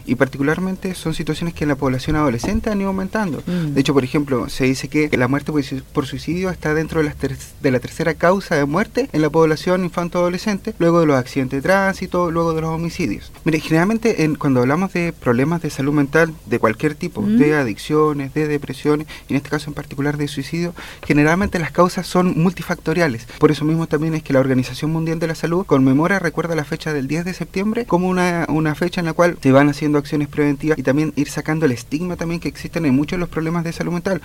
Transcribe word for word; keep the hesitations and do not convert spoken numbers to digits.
Y particularmente son situaciones que en la población adolescente han ido aumentando. Mm. De hecho, por ejemplo, se dice que la muerte por suicidio está dentro de la, ter de la tercera causa de muerte en la población infanto-adolescente, luego de los accidentes de tránsito, luego de los homicidios. Mire, generalmente en, cuando hablamos de problemas de salud mental de cualquier tipo, mm. de adicciones, de depresiones, y en este caso en particular de suicidio, generalmente las causas son multifactoriales. Por eso mismo también es que la Organización Mundial de la Salud conmemora, recuerda la fecha del diez de septiembre como una, una fecha en la cual se van haciendo acciones preventivas y también ir sacando el estigma también que existen en muchos de los problemas de salud mental,